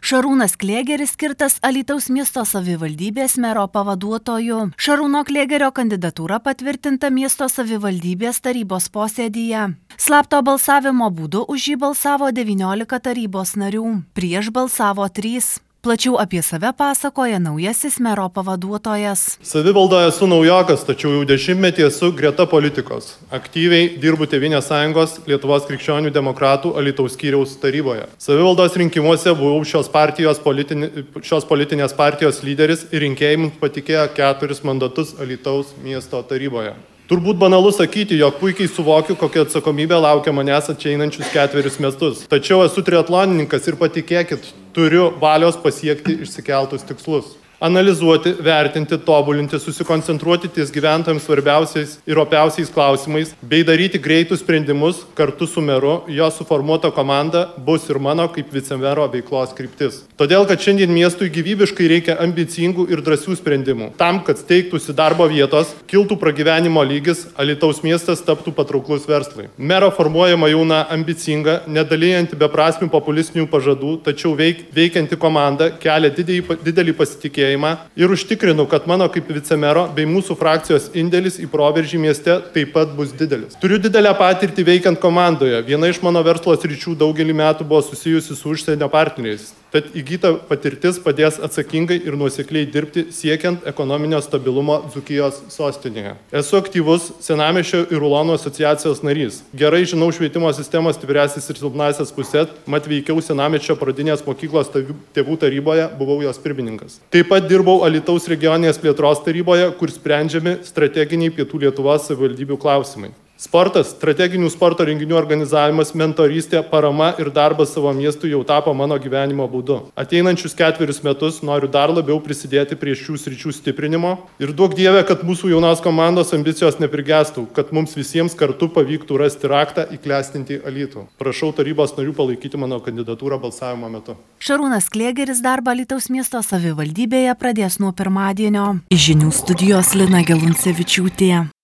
Šarūnas Klėgeris skirtas Alytaus miesto savivaldybės mero pavaduotoju. Šarūno Klėgerio kandidatūra patvirtinta miesto savivaldybės tarybos posėdyje. Slapto balsavimo būdu už jį balsavo 19 tarybos narių, prieš balsavo 3. Plačiau apie save pasakoja naujasis mero pavaduotojas. Savivaldoje esu naujokas, tačiau jau 10 esu greta politikos. Aktyviai dirbu Tėvynės sąjungos Lietuvos krikščionių demokratų Alytaus skyriaus taryboje. Savivaldos rinkimuose buvau šios politinės partijos lyderis ir rinkėjams patikėjo 4 mandatus Alytaus miesto taryboje. Turbūt banalu sakyti, jog puikiai suvokiu, kokia atsakomybė laukia manęs ateinančius 4 metus. Tačiau esu triatlonininkas ir patikėkit, turiu valios pasiekti išsikeltus tikslus. Analizuoti, vertinti, tobulinti, susikoncentruoti ties gyventojams svarbiausiais ir opiausiais klausimais, bei daryti greitus sprendimus kartu su meru, jo suformuota komanda bus ir mano kaip vicemero veiklos kryptis. Todėl, kad šiandien miestui gyvybiškai reikia ambicingų ir drąsių sprendimų. Tam, kad steigtųsi darbo vietos, kiltų pragyvenimo lygis, Alytaus miestas taptų patrauklus verslui. Mero formuojama jauna, ambicinga, nedalyjanti beprasmių populistinių pažadų, tačiau veikianti komanda kelia didelį pasitikėjimą ir užtikrinu, kad mano kaip vicemero bei mūsų frakcijos indėlis į proveržį mieste taip pat bus didelis. Turiu didelę patirtį veikiant komandoje. Viena iš mano verslo sričių daugelį metų buvo susijusi su užsienio partneriais. Tad įgyta patirtis padės atsakingai ir nuosekliai dirbti siekiant ekonominio stabilumo Dzūkijos sostinėje. Esu aktyvus Senamiesčio ir Ulonų asociacijos narys. Gerai žinau švietimo sistemos stipriąsias ir silpnąsias pusės, mat veikiau Senamiesčio pradinės mokyklos tėvų taryboje, buvau jos pirmininkas. Taip pat dirbau Alytaus regioninės plėtros taryboje, kur sprendžiami strateginiai Pietų Lietuvos savivaldybių klausimai. Sportas, strateginių sporto renginių organizavimas, mentorystė, parama ir darbas savo miestui jau tapo mano gyvenimo būdu. Ateinančius 4 metus noriu dar labiau prisidėti prie šių sričių stiprinimo ir duok Dieve, kad mūsų jaunos komandos ambicijos neprigestų, kad mums visiems kartu pavyktų rasti raktą į klestintį Alytų. Prašau tarybos narių palaikyti mano kandidatūrą balsavimo metu. Šarūnas Klėgeris darbą Alytaus miesto savivaldybėje pradės nuo pirmadienio. Iš žinių studijos Lina Geluncevičiūtė.